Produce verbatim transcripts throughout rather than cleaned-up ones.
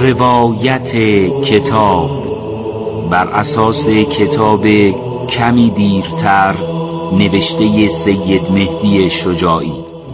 روایت کتاب بر اساس کتاب کمی دیرتر نوشته سید مهدی شجاعی.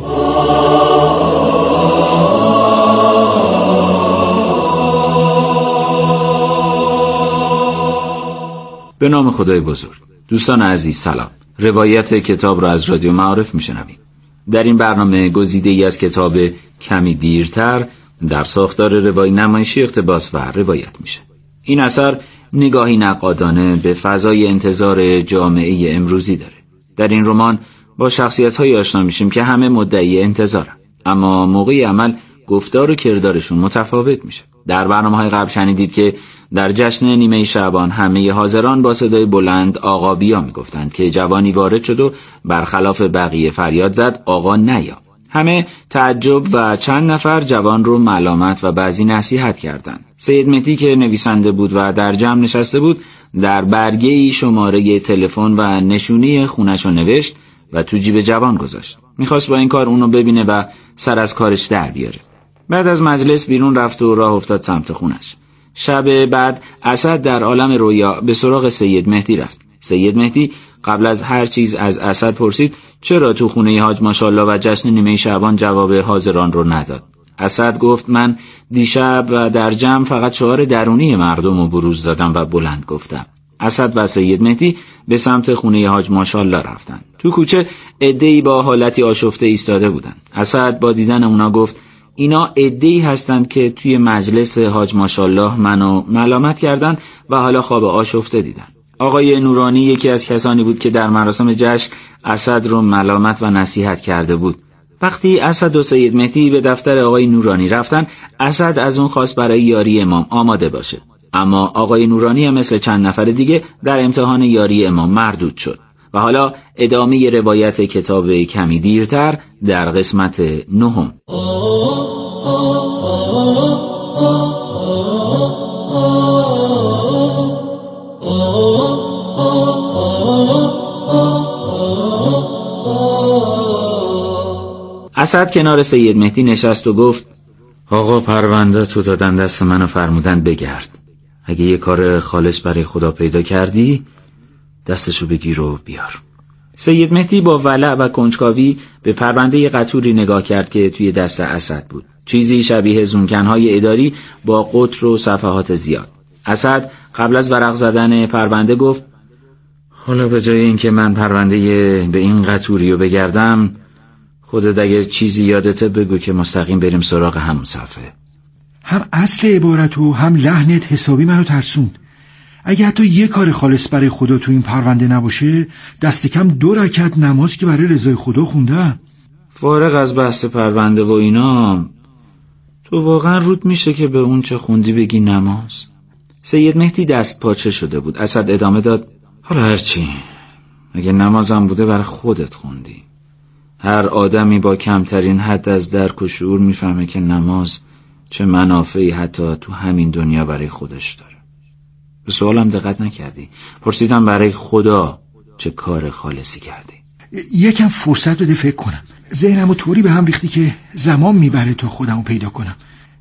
به نام خدای بزرگ. دوستان عزیز سلام. روایت کتاب را از رادیو معارف میشنوید. در این برنامه گزیده‌ای از کتاب کمی دیرتر در ساختار روایی نمایشی اقتباس و روایت میشه. این اثر نگاهی نقادانه به فضای انتظار جامعه امروزی داره. در این رمان با شخصیت‌هایی آشنا میشیم که همه مدعی انتظارن، اما موقع عمل گفتار و کردارشون متفاوت میشه. در برنامه‌های قبل شنیدید که در جشن نیمه شعبان همه حاضران با صدای بلند آقا بیا میگفتند که جوانی وارد شد و برخلاف بقیه فریاد زد آقا نیا. همه تعجب و چند نفر جوان رو ملامت و بعضی نصیحت کردند. سید مهدی که نویسنده بود و در جمع نشسته بود در برگه‌ای شماره تلفن و نشونی خونش رو نوشت و تو جیب جوان گذاشت. میخواست با این کار اونو ببینه و سر از کارش در بیاره. بعد از مجلس بیرون رفت و راه افتاد سمت خونش. شب بعد اسد در عالم رویا به سراغ سید مهدی رفت. سید مهدی قبل از هر چیز از اسد پرسید چرا تو خونه حاج ماشاءالله و جشن نیمه شعبان جواب حاضران رو نداد. اسد گفت من دیشب و در جمع فقط شعار درونی مردم رو بروز دادم و بلند گفتم. اسد و سید مهدی به سمت خونه حاج ماشاءالله رفتن. تو کوچه عده‌ای با حالتی آشفته ایستاده بودن. اسد با دیدن اونا گفت اینا عده‌ای هستند که توی مجلس حاج ماشاءالله منو ملامت کردن و حالا خواب آشفته دیدن. آقای نورانی یکی از کسانی بود که در مراسم جشن اسد رو ملامت و نصیحت کرده بود. وقتی اسد و سید مهدی به دفتر آقای نورانی رفتن، اسد از اون خواست برای یاری امام آماده باشه. اما آقای نورانی هم مثل چند نفر دیگه در امتحان یاری امام مردود شد. و حالا ادامه روایت کتاب کمی دیرتر در قسمت نهم. اسد کنار سید مهدی نشست و گفت آقا پرونده تو دادن دست منو فرمودن بگرد. اگه یه کار خالص برای خدا پیدا کردی دستشو بگیر و بیار. سید مهدی با ولع و کنجکاوی به پرونده قطوری نگاه کرد که توی دست اسد بود. چیزی شبیه زونکنهای اداری با قطر و صفحات زیاد. اسد قبل از ورق زدن پرونده گفت حالا به جای اینکه من پرونده به این قطوری رو بگردم، خودت اگر چیزی یادته بگو که مستقیم بریم سراغ همون صفحه. هم اصل عبارت و هم لحنت حسابی منو ترسوند. اگه حتی یه کار خالص برای خدا تو این پرونده نباشه، دست کم دو رکعت نماز که برای رضای خدا خوندم. فارغ از بحث پرونده و اینا، تو واقعا رود میشه که به اون چه خوندی بگی نماز؟ سید مهدی دست پاچه شده بود. اسد ادامه داد حالا هرچی، اگه نمازم بوده برای خودت خوندی. هر آدمی با کمترین حد از درک و شعور میفهمه که نماز چه منافعی حتی تو همین دنیا برای خودش داره. به سوالم دقت نکردی. پرسیدم برای خدا چه کار خالصی کردی. یکم فرصت بده فکر کنم. ذهنمو طوری به هم ریختی که زمان میبره تا خودمو پیدا کنم.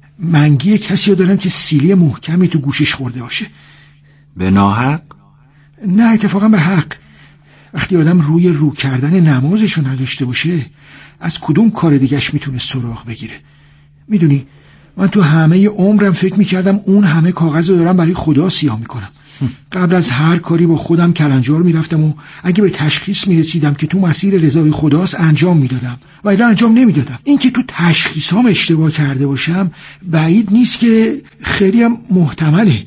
منگی کسی رو دارم که سیلی محکمی تو گوشش خورده باشه. به ناحق؟ نه، اتفاقا به حق. وقتی آدم روی رو کردن نمازشو نداشته باشه، از کدوم کار دیگهش میتونه سراغ بگیره؟ میدونی من تو همه عمرم فکر میکردم اون همه کاغذ رو دارم برای خدا سیاه میکنم. قبل از هر کاری با خودم کلنجار میرفتم و اگه به تشخیص میرسیدم که تو مسیر رضای خداست انجام میدادم و الا انجام نمیدادم. این که تو تشخیصام اشتباه کرده باشم بعید نیست که خیلی هم محتمله،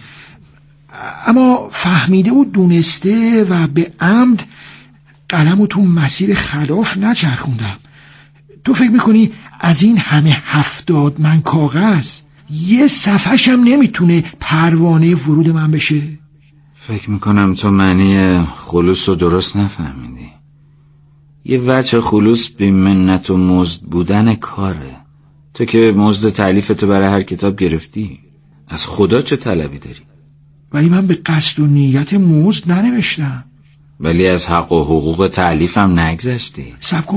اما فهمیده و دونسته و به عمد قلمو تو مسیر خلاف نچرخوندم. تو فکر میکنی از این همه هفتاد من کاغذ یه صفحه‌شم نمیتونه پروانه ورود من بشه؟ فکر میکنم تو معنی خلوص رو درست نفهمیدی. یه وجه خلوص بی منت و مزد بودن کاره. تو که مزد تألیفتو برای هر کتاب گرفتی، از خدا چه طلبی داری؟ ولی من به قصد و نیت مزد ننوشتم. ولی از حق و حقوق تألیفم نگذشتی. صبر کن،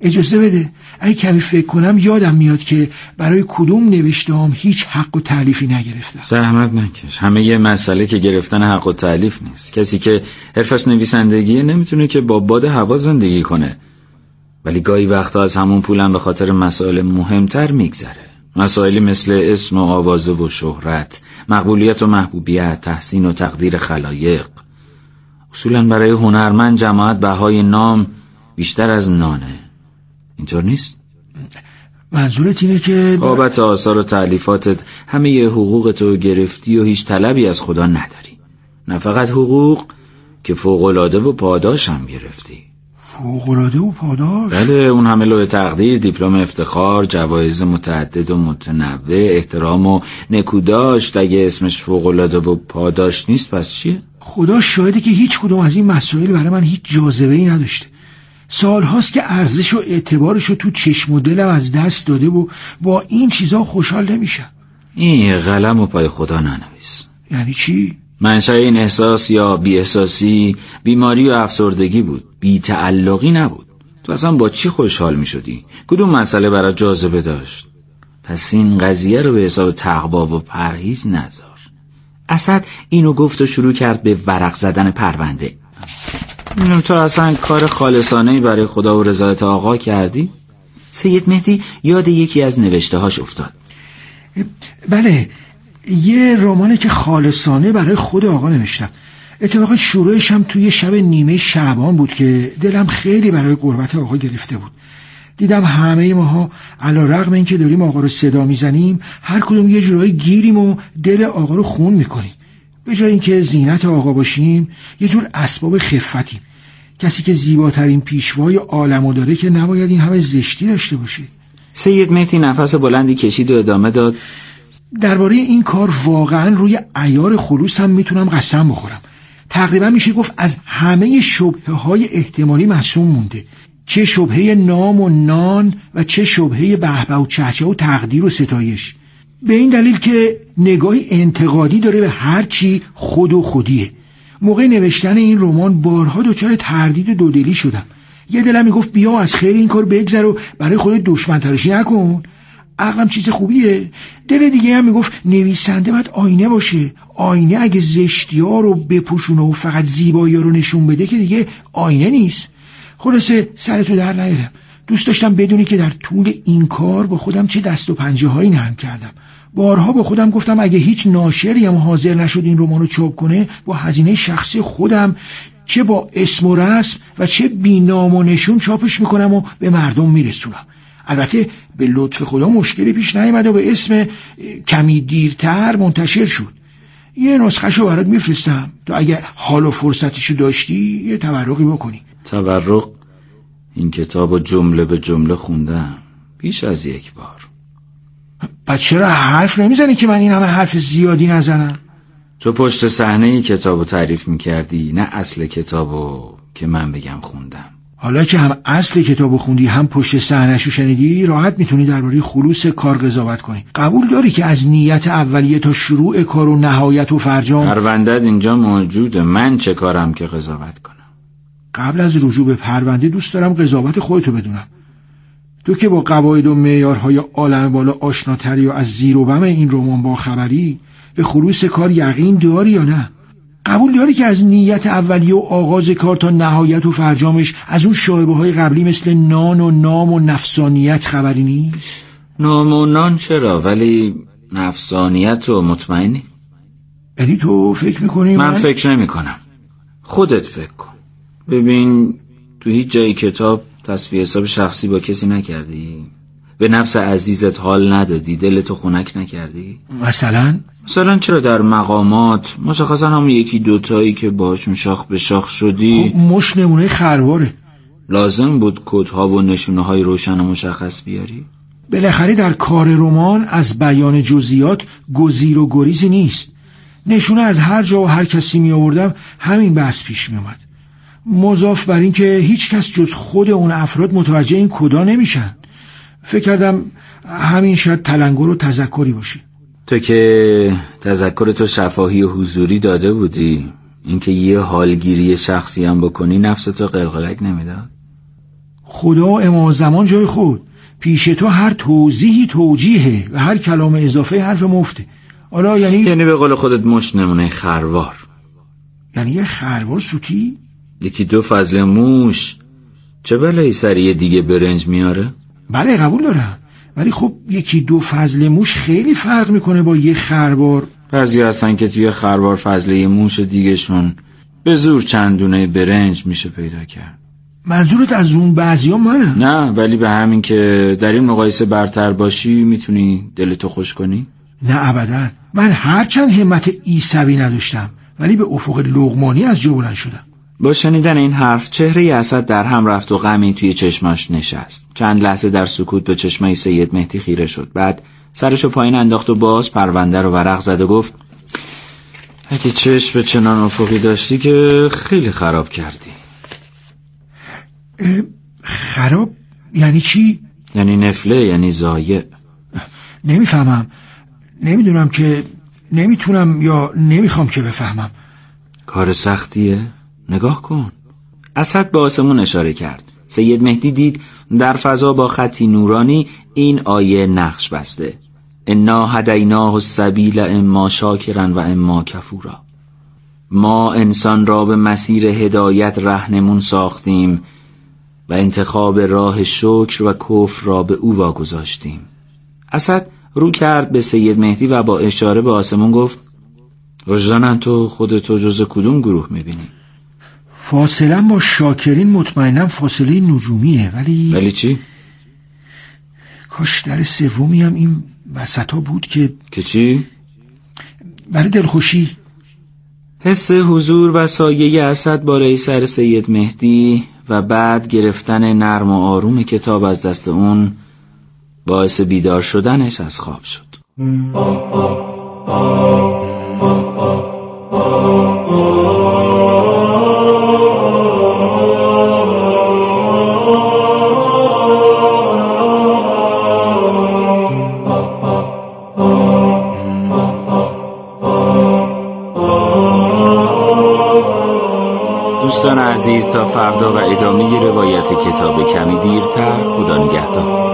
اجازه بده، اگه کمی فکر کنم یادم میاد که برای کدوم نوشته‌ام هیچ حق و تألیفی نگرفتم. زحمت نکش. همه یه مسئله که گرفتن حق و تألیف نیست. کسی که حرفش نویسندگیه نمیتونه که با باد هوا زندگی کنه. ولی گاهی وقتا از همون پولم به خاطر مسائل مهمتر میگذره. مسائلی مثل اسم و آوازه و شهرت، مقبولیت و محبوبیت، تحسین و تقدیر خلایق. اصولا برای هنرمند جماعت بهای نام بیشتر از نانه. اینطور نیست؟ منظورت اینه که بابت آثار و تألیفاتت همه ی حقوقتو گرفتی و هیچ طلبی از خدا نداری. نه فقط حقوق که فوق‌العاده و پاداش هم گرفتی. فوق‌العاده و پاداش؟ بله، اون همه لوح تقدیر، دیپلم افتخار، جوایز متعدد و متنوع، احترام و نکوداشت. اگه اسمش فوق‌العاده و پاداش نیست پس چیه؟ خدا شاهده که هیچ کدوم از این مسائل برای من هیچ جاذبه‌ای نداشته. سال هاست که ارزش و اعتبارشو تو چشم و دلم از دست داده و با این چیزا خوشحال نمیشم. این قلم و پای خدا ننویس. یعنی چی؟ منشأ این احساس یا بی احساسی بیماری و افسردگی بود، بی تعلقی نبود. تو اصلا با چی خوشحال می شدی؟ کدوم مسئله برات جاذبه داشت؟ پس این قضیه رو به حساب تقوا و پرهیز نذار. اسد اینو گفت و شروع کرد به ورق زدن پرونده. تو اصلا کار خالصانه‌ای برای خدا و رضایت آقا کردی؟ سید مهدی یاد یکی از نوشته‌هاش افتاد. بله، یه رمانه که خالصانه برای خود آقا نوشتم. اتفاقا شروعش هم توی شب نیمه شعبان بود که دلم خیلی برای قربت آقا گرفته بود. دیدم همه ماها علی‌رغم اینکه داریم آقا رو صدا میزنیم هر کدوم یه جورایی گیریم و دل آقا رو خون میکنیم. به جای اینکه زینت آقا باشیم یه جور اسباب خفتیم. کسی که زیباترین پیشوای عالمو داره که نباید این همه زشتی داشته باشه. سید مهدی نفس بلندی کشید و ادامه داد. درباره این کار واقعا روی عیار خلوص هم میتونم قسم بخورم. تقریبا میشه گفت از همه شبهه های احتمالی معصوم مونده. چه شبهه نام و نان و چه شبهه بهبه و چهچه و تقدیر و ستایش. به این دلیل که نگاهی انتقادی داره به هر چی خود و خودیه. موقع نوشتن این رمان بارها دچار تردید و دودلی شدم. یه دلم میگفت بیا از خیر این کار بگذر و برای خودت دشمن تراشی نکن. عقلم چیز خوبیه. دل دیگه هم میگفت نویسنده باید آینه باشه. آینه اگه زشتی‌ها رو بپوشونه و فقط زیبایی‌ها رو نشون بده که دیگه آینه نیست. خلاصه سرتو در نیارم. دوست داشتم بدونی که در طول این کار با خودم چه دست و پنجه هایی نرم کردم. بارها با خودم گفتم اگه هیچ ناشری هم حاضر نشد این رمانو چاپ کنه با هزینه شخصی خودم چه با اسم و رسم و چه بی نام و نشون چاپش میکنم و به مردم میرسونم. البته به لطف خدا مشکلی پیش نیامد و به اسم کمی دیرتر منتشر شد. یه نسخه‌شو برات میفرستم تا اگه حال و فرصتشو داشتی یه تبرقی بکنی. تبرق؟ این کتابو جمله به جمله خوندم بیش از یک بار. پس چرا حرف نمیزنی که من این همه حرف زیادی نزنم؟ تو پشت صحنه کتابو تعریف میکردی، نه اصل کتابو که من بگم خوندم. حالا که هم اصل کتابو خوندی هم پشت صحنه‌شو شنیدی راحت میتونی درباره خلوص کار قضاوت کنی. قبول داری که از نیت اولیه تا شروع کار و نهایت و فرجام پرونده‌ت اینجا موجوده. من چه کارم که قضاوت کنم؟ قبل از رجوع به پرونده دوست دارم قضاوت خودتو بدونم. تو که با قواعد و معیارهای عالم بالا آشناتری و از زیر و بم این رمان با خبری، به خلوص کار یقین داری یا نه؟ قبول داری که از نیت اولیه و آغاز کار تا نهایت و فرجامش از اون شایبه های قبلی مثل نان و نام و نفسانیت خبری نیست؟ نام و نان چرا، ولی نفسانیت رو مطمئنی؟ یعنی تو فکر میکنی من, من فکر نمی کنم. خودت فکر کن. ببین تو هیچ جای کتاب تصفیه حساب شخصی با کسی نکردی؟ به نفس عزیزت حال ندادی؟ دلتو خنک نکردی؟ مثلا؟ مثلا چرا در مقامات مشخصا همون یکی دوتایی که باشون شاخ به شاخ شدی؟ خب مش نمونه خرواره. لازم بود کدها و نشونه های روشن و مشخص بیاری؟ بالاخره در کار رمان از بیان جزئیات گزیر و گریزی نیست. نشونه از هر جا و هر کسی می آوردم همین بحث پیش می اومد. مضاف بر این که هیچ کس جز خود اون افراد متوجه این کدا نمیشن. فکر کردم همین شاید تلنگر و تذکری باشه. تو که تذکر تو شفاهی و حضوری داده بودی، اینکه یه حالگیری شخصی هم بکنی نفس تو قلقلک نمیداد؟ خدا و امام زمان جای خود، پیش تو هر توضیحی توجیهه و هر کلام اضافه حرف مفته. حالا یعنی یعنی به قول خودت مش نمونه خروار. یعنی یه خروار سوتی؟ یکی دو فضل موش چه بلایی سریع دیگه برنج میاره؟ بله قبول دارم، ولی خب یکی دو فضل موش خیلی فرق میکنه با یه خروار. بعضی هستن که توی خروار فضله موش دیگه شون به زور چندونه برنج میشه پیدا کرد. منظورت از اون بعضیا منم؟ نه، ولی به همین که در این مقایسه برتر باشی میتونی دلتو خوش کنی؟ نه ابدا، من هرچند همت عیسوی نداشتم ولی به افق لقمانی از جا بلند شدم. با شنیدن این حرف چهره اسد در هم رفت و غمی توی چشماش نشست. چند لحظه در سکوت به چشمای سید مهدی خیره شد. بعد سرشو پایین انداخت و باز پرونده رو ورق زد و گفت اگه چشم به چنان افقی داشتی که خیلی خراب کردی. خراب یعنی چی؟ یعنی نفله، یعنی ضایع. نمیفهمم، نمیدونم که نمیتونم یا نمیخوام که بفهمم. کار سختیه؟ نگاه کن. اسد به آسمون اشاره کرد. سید مهدی دید در فضا با خطی نورانی این آیه نقش بسته: انا هدیناه السبیل اما شاکرا و اما کفورا. ما انسان را به مسیر هدایت رهنمون ساختیم و انتخاب راه شکر و کفر را به او واگذاشتیم. اسد رو کرد به سید مهدی و با اشاره به آسمون گفت وجدانن تو خودتو جز کدوم گروه میبینی؟ فاصله با شاکرین مطمئنم فاصله نجومیه، ولی ولی چی؟ کاش در سومی هم این وسطا بود که که چی؟ برای دلخوشی. حس حضور و سایه اسد بالای سر سید مهدی و بعد گرفتن نرم و آروم کتاب از دست اون باعث بیدار شدنش از خواب شد. دوستان عزیز، تا فردا و ادامه روایت کتاب کمی دیرتر. خدا نگهدار.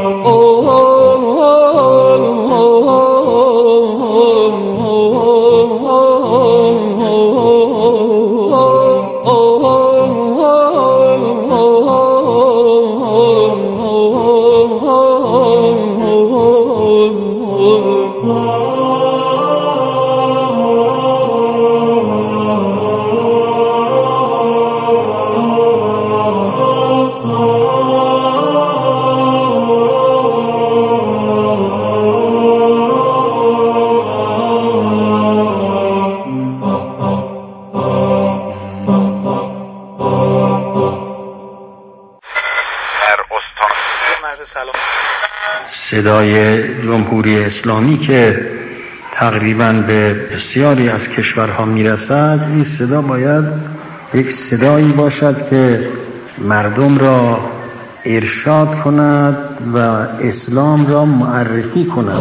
صدای جمهوری اسلامی که تقریباً به بسیاری از کشورها میرسد، این صدا باید یک صدایی باشد که مردم را ارشاد کند و اسلام را معرفی کند.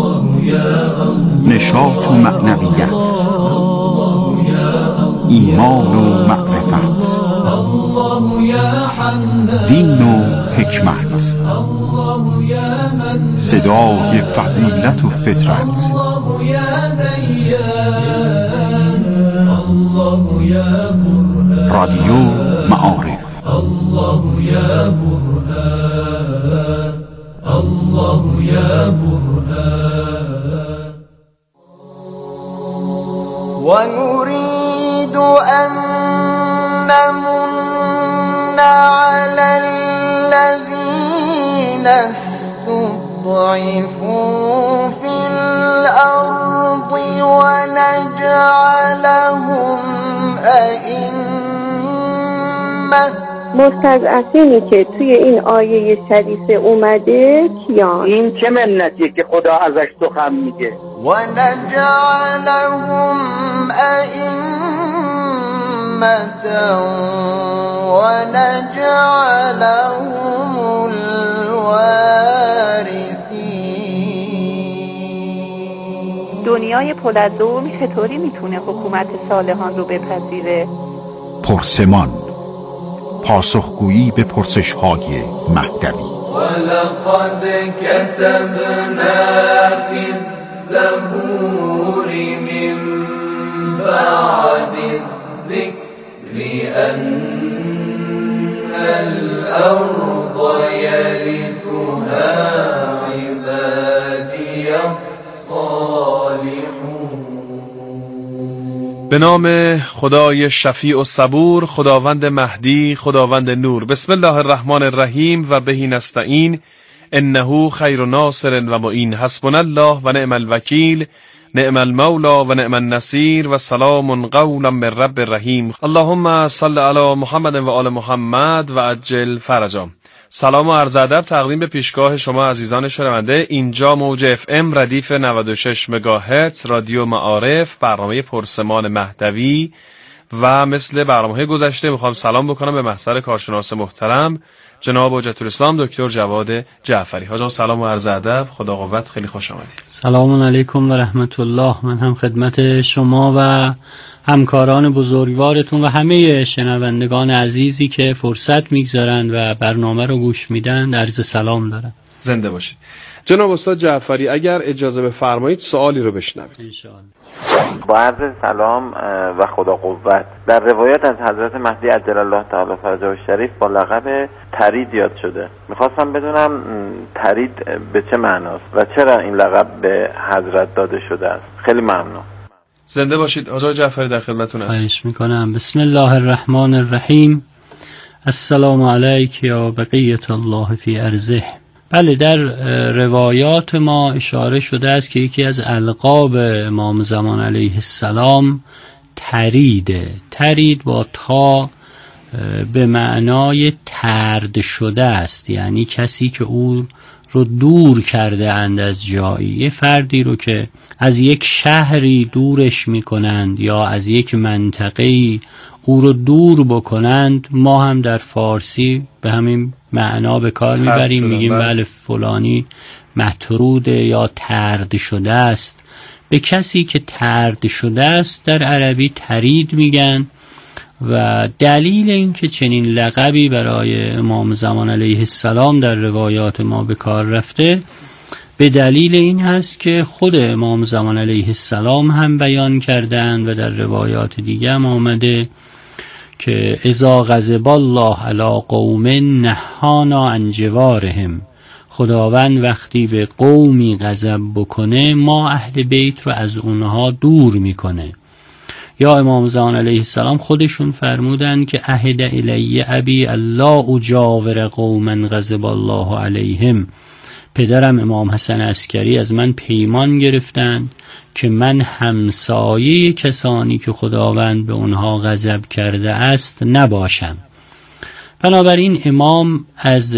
نشاط و معنویت، ایمان و معرفت، دین و حکمت، صدای فضیلت و فطرت، رادیو معارف. الله یا برهان، الله یا برهان. ونريد أن نمن على الذين استضعفوا في الأرض ونجعلهم أئمة. مستضعفینی که توی این آیه شریفه اومده کیان؟ این چه منتیه که خدا ازش سخن میگه؟ ونجعلهم أئمة ونجعلهم الوارثين. دنیای پر از ظلم چطوری میتونه حکومت صالحان رو بپذیره؟ پرسمان پاسخگویی به پرسش‌های مهدوی. ولقد كتبنا في الزبور من بعد الذكر أن الأرض يرثها عبادي الصالحون. به نام خدای شفیع و صبور، خداوند مهدی، خداوند نور. بسم الله الرحمن الرحیم و بهی نستعین انه خیر ناصر و معین. حسبنا الله و نعم الوکیل، نعم المولا و نعم النصیر و سلام قولا من رب رحیم. اللهم صل علی محمد و آل محمد و عجل فرجهم. سلام و عرض ادب تقدیم به پیشگاه شما عزیزان شنونده. اینجا موج اف ام ردیف نود و شش مگاهرتز رادیو معارف، برنامه پرسمان مهدوی. و مثل برنامه‌های گذشته میخوام سلام بکنم به محضر کارشناس محترم جناب حجت الاسلام دکتر جواد جعفری. حاجی سلام و عرض ادب، خدا قوت، خیلی خوش آمدید. سلام علیکم و رحمت الله. من هم خدمت شما و همکاران بزرگوارتون و همه شنوندگان عزیزی که فرصت میگذارند و برنامه رو گوش میدن عرض سلام دارم. زنده باشید. جناب استاد جعفری اگر اجازه بفرمایید سوالی رو بشنوید. انشاءالله. با عرض سلام و خدا قوت. در روایت از حضرت مهدی عجل الله تعالی فرجه الشریف با لقب ترید یاد شده. میخواستم بدونم ترید به چه معناست و چرا این لقب به حضرت داده شده است. خیلی ممنون. زنده باشید. آقای جعفری در خدمتتون هستم. خواهش میکنم. بسم الله الرحمن الرحیم. السلام علیک یا بقیت الله فی ارضه. بله، در روایات ما اشاره شده است که یکی از القاب امام زمان علیه السلام تریده. ترید با تا به معنای ترد شده است، یعنی کسی که او رو دور کرده اند از جایی. یه فردی رو که از یک شهری دورش میکنند یا از یک منطقه‌ای او رو دور بکنند، ما هم در فارسی به همین معنا به کار میبریم، میگیم بله فلانی مطروده یا ترد شده است. به کسی که ترد شده است در عربی ترید میگن. و دلیل این که چنین لقبی برای امام زمان علیه السلام در روایات ما به کار رفته، به دلیل این هست که خود امام زمان علیه السلام هم بیان کردند و در روایات دیگه هم آمده که اذا غضب الله علی قوم نهانا عن جوارهم. خداوند وقتی به قومی غضب بکنه ما اهل بیت رو از اونها دور میکنه. یا امام زمان علیه السلام خودشون فرمودن که عهد الی ابی الله اجاور قوما غضب الله علیهم. پدرم امام حسن عسکری از من پیمان گرفتند که من همسایه کسانی که خداوند به اونها غضب کرده است نباشم. بنابراین امام از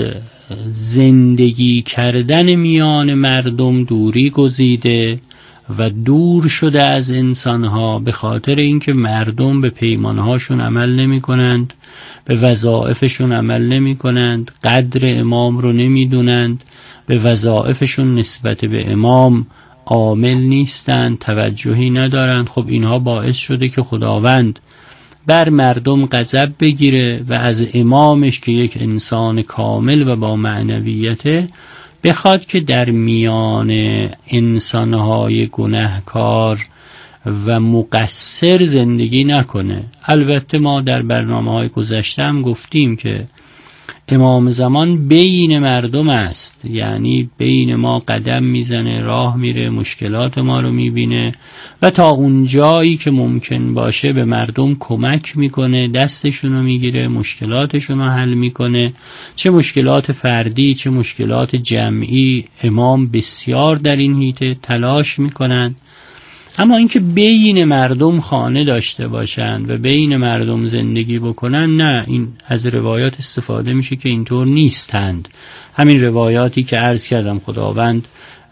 زندگی کردن میان مردم دوری گزیده و دور شده از انسانها به خاطر اینکه مردم به پیمانهاشون عمل نمی کنند، به وظایفشون عمل نمی کنند، قدر امام رو نمی دونند، به وظایفشون نسبت به امام عامل نیستند، توجهی ندارند. خب اینها باعث شده که خداوند بر مردم غضب بگیره و از امامش که یک انسان کامل و با معنویته بخواد که در میان انسانهای گناهکار و مقصر زندگی نکنه. البته ما در برنامه‌های گذشته هم گفتیم که امام زمان بین مردم است، یعنی بین ما قدم میزنه، راه میره، مشکلات ما رو میبینه و تا اون جایی که ممکن باشه به مردم کمک میکنه، دستشون رو میگیره، مشکلاتشون رو حل میکنه. چه مشکلات فردی چه مشکلات جمعی امام بسیار در این حیطه تلاش میکنن. اما اینکه بین مردم خانه داشته باشند و بین مردم زندگی بکنن، نه، این از روایات استفاده میشه که اینطور نیستند. همین روایاتی که عرض کردم خداوند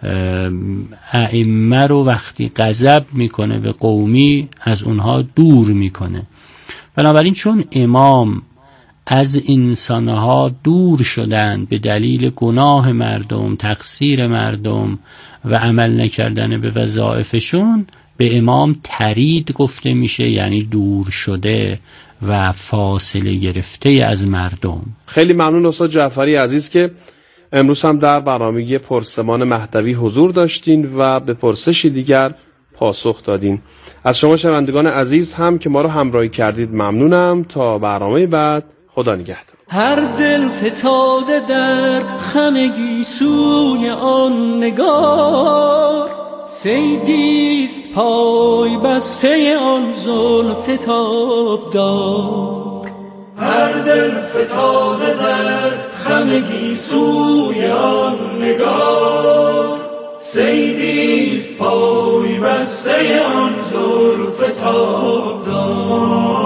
ائمه رو وقتی غضب میکنه به قومی از اونها دور میکنه. بنابراین چون امام از انسانها دور شدند به دلیل گناه مردم، تقصیر مردم و عمل نکردن به وظایفشون، به امام ترید گفته میشه، یعنی دور شده و فاصله گرفته از مردم. خیلی ممنون استاد جعفری عزیز که امروز هم در برنامه پرسمان مهدوی حضور داشتین و به پرسشی دیگر پاسخ دادین. از شما شنوندگان عزیز هم که ما رو همراهی کردید ممنونم. تا برنامه بعد، خدا نگهدار. هر دل فتاده در خمگی سوی آن نگار، صیدیست پای بسته آن زلف تابدار. هر دل فتاده در خمگی سوی آن نگار، صیدیست پای بسته آن زلف تابدار.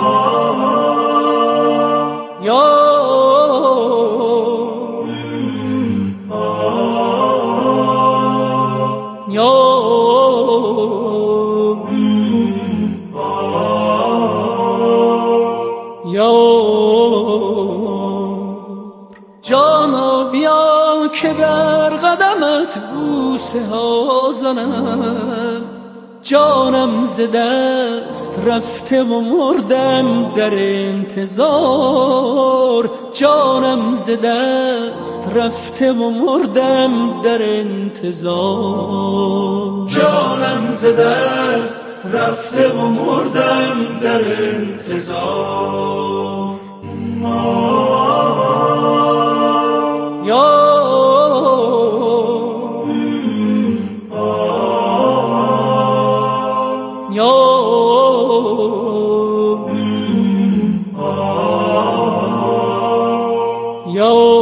یا یا جانا بیا که بر قدمت بوسه ها زنم، جانم ز دست رفته و مردم در انتظار. جانم ز دست رفته و مردم در انتظار. جانم ز دست رفته و مردم در انتظار. یا یا یا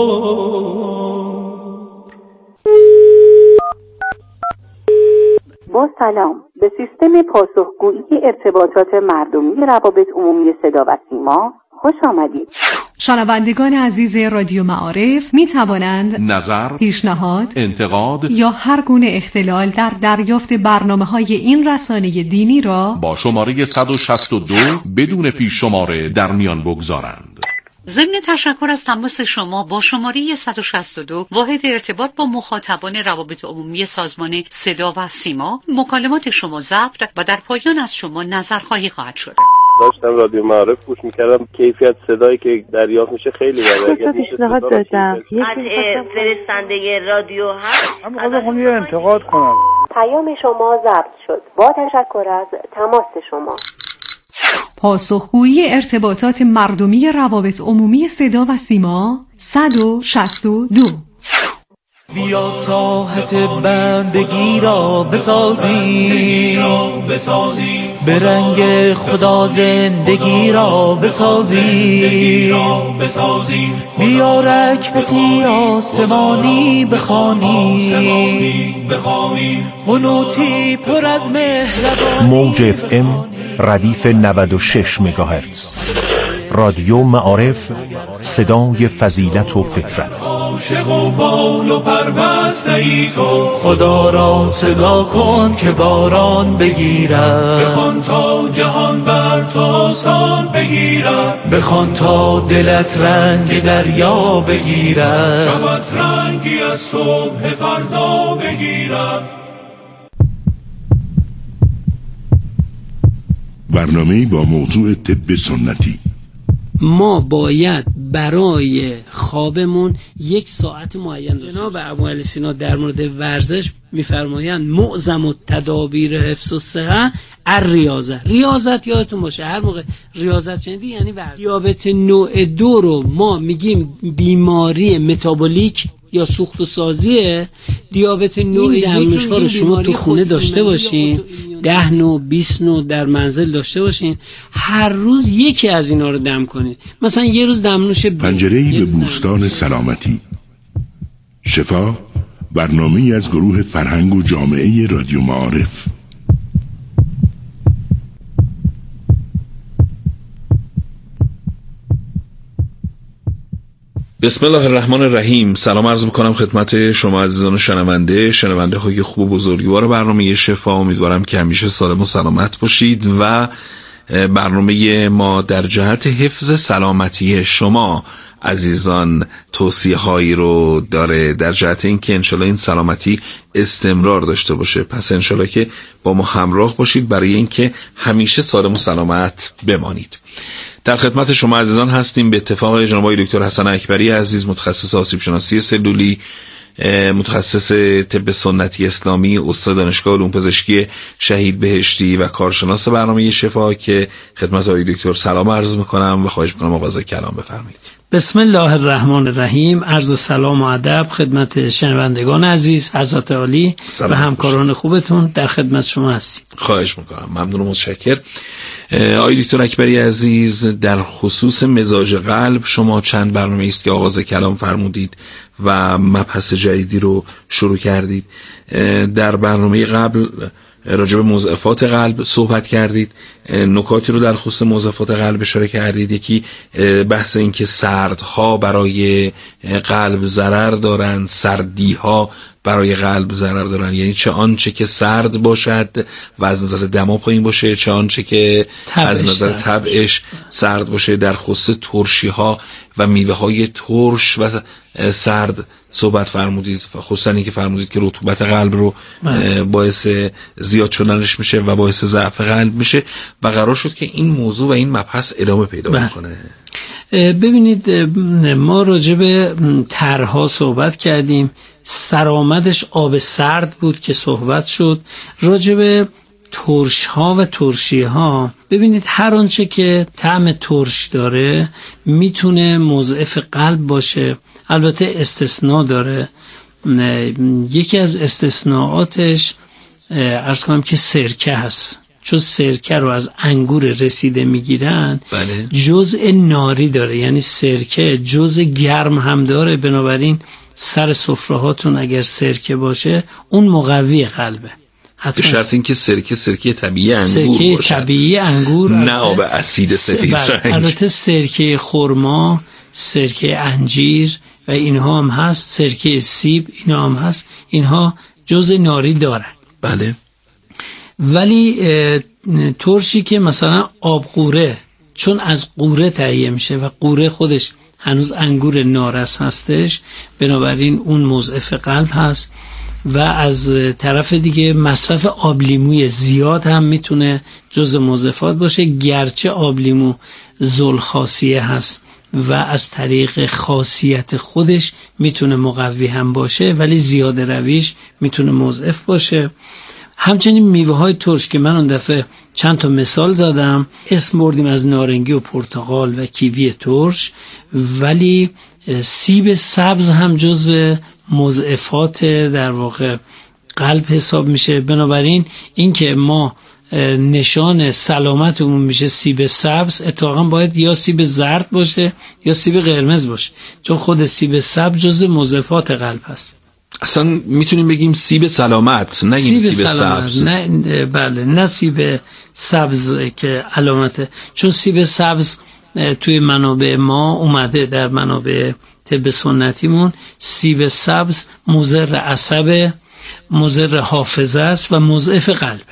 با سلام، به سیستم پاسخگویی ارتباطات مردمی روابط عمومی صدا و سیما خوش آمدید. شنوندگان عزیز رادیو معارف می توانند نظر، پیشنهاد، انتقاد یا هر گونه اختلال در دریافت برنامه‌های این رسانه دینی را با شماره صد و شصت و دو بدون پیش شماره در میان بگذارند. ضمن تشکر از تماس شما با شماره صد و شصت و دو واحد ارتباط با مخاطبان روابط عمومی سازمان صدا و سیما، مکالمات شما ضبط و در پایان از شما نظرخواهی خواهد شد. داشتم رادیو معارف گوش میکردم، کیفیت صدایی که دریافت میشه خیلی بالا. اگه پیشنهاد دادم قطع فرستنده رادیو هست. من می‌خواستم یه انتقاد کنم. پیام شما ضبط شد. با تشکر از تماس شما. پاسخگویی ارتباطات مردمی روابط عمومی صدا و سیما صد و شصت و دو. بیا ساحت بندگی را بسازی، به رنگ خدا زندگی را بسازی. بیا رکبتی آسمانی بخوانی، قنوتی پر از مهربانی. موج اف ام ردیف نود و شش مگاهرتز، رادیو معارف، صدای فضیلت و فطرت. عاشق و بال و پربسته ای تو، خدا را صدا کن که باران بگیرد. بخوان تا جهان بر تو آسان بگیرد، بخوان تا دلت رنگ دریا بگیرد، شبت رنگی از صبح فردا بگیرد. برنامه با موضوع طب سنتی. ما باید برای خوابمون یک ساعت معین داشته. جناب ابو علی سینا در مورد ورزش میفرمایند معظم التدابیر حفظ الصحه الریاضه. ریاضت یادتون باشه، هر موقع ریاضت شنیدی یعنی ورزش. دیابت نوع دو رو ما میگیم بیماری متابولیک یا سوخت و سازیه. دیابت نوع یک رو شما تو خونه داشته باشین، ده نوع بیست نوع در منزل داشته باشین، هر روز یکی از اینا رو دم کنید. مثلا یه روز دمنوش پنجره‌ای به بوستان سلامتی. شفا، برنامه‌ای از گروه فرهنگ و جامعه رادیو معارف. بسم الله الرحمن الرحیم. سلام عرض میکنم خدمت شما عزیزان شنونده شنونده های خوب و بزرگوار برنامه شفا. امیدوارم که همیشه سالم و سلامت باشید و برنامه ما در جهت حفظ سلامتی شما عزیزان توصیه هایی رو داره در جهت اینکه انشالله این سلامتی استمرار داشته باشه. پس انشالله که با ما همراه باشید برای اینکه همیشه سالم و سلامت بمانید. در خدمت شما عزیزان هستیم. به اتفاق جناب آقای دکتر حسن اکبری عزیز، متخصص آسیب شناسی سلولی، متخصص طب سنتی اسلامی، استاد دانشگاه علوم پزشکی شهید بهشتی و کارشناس برنامه شفا، که خدمت آقای دکتر سلام عرض میکنم و خواهش میکنم آغاز کلام بفرمایید. بسم الله الرحمن الرحیم. عرض سلام و ادب خدمت شنوندگان عزیز، حضرت عالی و همکاران خوبتون در خدمت شما هستیم. خواهش میکنم، ممنون و متشکر. آقای دکتر اکبری عزیز، در خصوص مزاج قلب شما چند برنامه است که آغاز کلام فرمودید و مبحث جدیدی رو شروع کردید. در برنامه قبل راجع به مضاعفات قلب صحبت کردید، نکاتی رو در خصوص مضاعفات قلب اشاره کردید. یکی بحث این که سردها برای قلب ضرر دارن، سردیها برای قلب ضرر دارن، یعنی چه آنچه که سرد باشد و از نظر دما پایین باشه، چه آنچه که از نظر طبعش سرد باشه. در خصوص ترشی ها و میوه های ترش و سرد صحبت فرمودید، خصوصا اینکه فرمودید که رطوبت قلب رو باعث زیاد شدنش میشه و باعث ضعف قلب میشه و قرار شد که این موضوع و این مبحث ادامه پیدا بکنه. ببینید، ما راجع به طرح‌ها صحبت کردیم، سرآمدش آب سرد بود که صحبت شد. راجع به ترش ها و ترشی ها، ببینید هر آنچه که طعم ترش داره میتونه مضاعف قلب باشه. البته استثناء داره. یکی از استثناءاتش عرض کنم که سرکه هست، چون سرکه رو از انگور رسیده میگیرن. بله. جزء ناری داره، یعنی سرکه جزء گرم هم داره، بنابراین سر سفره هاتون اگر سرکه باشه اون مقوی قلبه. به شرط اینکه سرکه سرکه طبیعی انگور سرکه باشد، طبیعی انگور، نه آب اسید سفید رنگ. البته سرکه خرما، سرکه انجیر و اینها هم هست، سرکه سیب اینها هم هست، اینها جزء ناری دارن. بله. ولی ترشی که مثلا آب قوره، چون از قوره تهیه میشه و قوره خودش هنوز انگور نارس هستش، بنابراین اون مضاعف قلب هست. و از طرف دیگه مصرف آب لیموی زیاد هم میتونه جزء مضاعفات باشه، گرچه آب لیمو ذوالخاصیه هست و از طریق خاصیت خودش میتونه مقوی هم باشه، ولی زیاده رویش میتونه مضاعف باشه. همچنین میوه های ترش که من اون دفعه چند تا مثال زدم، اسم بردیم از نارنگی و پرتقال و کیوی ترش، ولی سیب سبز هم جزو مضاعفات در واقع قلب حساب میشه. بنابراین این که ما نشان سلامتمون میشه سیب سبز، اتفاقا باید یا سیب زرد باشه یا سیب قرمز باشه، چون خود سیب سبز جزو مضاعفات قلب هست. اصلا میتونیم بگیم سیب سلامت، نگیم سیب, سیب سبز. نه بله، نه سیب سبز که علامته، چون سیب سبز توی منابع ما اومده، در منابع طب سنتیمون سیب سبز مضر عصب، مضر حافظه است و مضاعف قلب.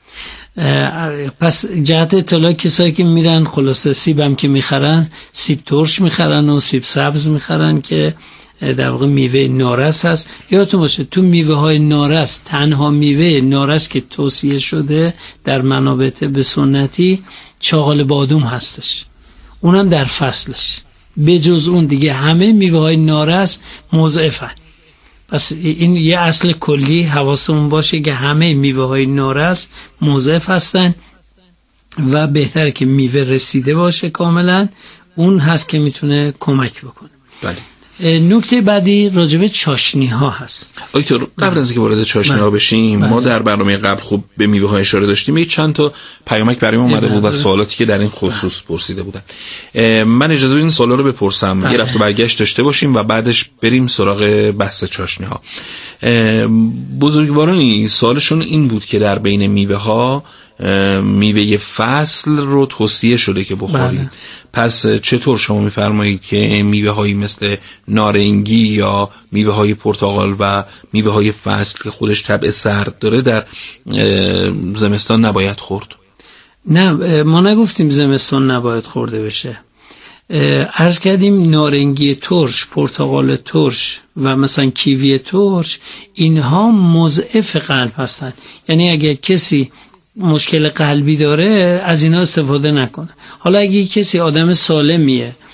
پس جهت اطلاع کسایی که میرن خلاصه سیبم که میخرن، سیب ترش میخرن و سیب سبز میخرن که در واقع میوه نارس هست. یادتون باشه تو میوه های نارس، تنها میوه نارس که توصیه شده در منابع طب سنتی چاقال بادوم هستش، اونم در فصلش. به جز اون دیگه همه میوه های نارس مضاعفن. پس این یه اصل کلی حواسمون باشه که همه میوه های نارس مضاعف هستن و بهتره که میوه رسیده باشه کاملا، اون هست که میتونه کمک بکنه. بله. نکته بعدی راجبه چاشنی ها هست. آیتور قبل از اینکه وارد چاشنی ها بشیم، بله. ما در برنامه قبل خوب به میوه ها اشاره داشتیم. یک چند تا پیامک برای ما اومده بود و سوالاتی که در این خصوص بله. پرسیده بودن. من اجازه بدین این سوالا رو بپرسم، بله. یه رفت و برگشت داشته باشیم و بعدش بریم سراغ بحث چاشنی ها. بزرگوارانی سوالشون این بود که در بین میوه ها میوه فصل رو توصیه شده که بخورید. بله. پس چطور شما میفرمایید که میوه هایی مثل نارنگی یا میوه های پرتقال و میوه های فصل که خودش طبع سرد داره در زمستان نباید خورد؟ نه، ما نگفتیم زمستان نباید خورده بشه. عرض کردیم نارنگی ترش، پرتقال ترش و مثلا کیوی ترش، اینها مضعف قلب هستن. یعنی اگه کسی مشکل قلبی داره از اینا استفاده نکنه. حالا اگه کسی آدم سالمیه